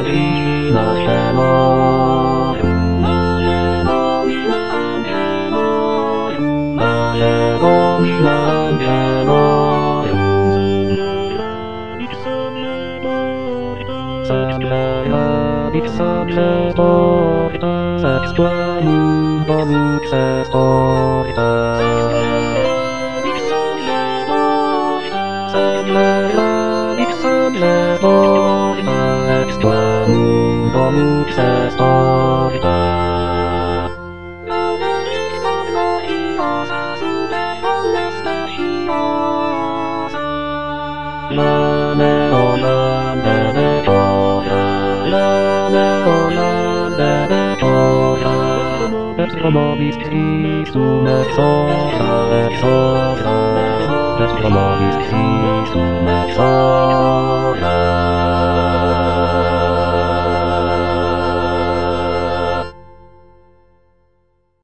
りなせまよ。まれごみなんでもよ。まれごみなんでもよ。Zaklejam ich sobie spojrzę, zaskłam do luce spojrzę. Zaklejam ich sobie spojrzę, zaskłam do luce spojrzę. Robić sume soja, robić sume soja.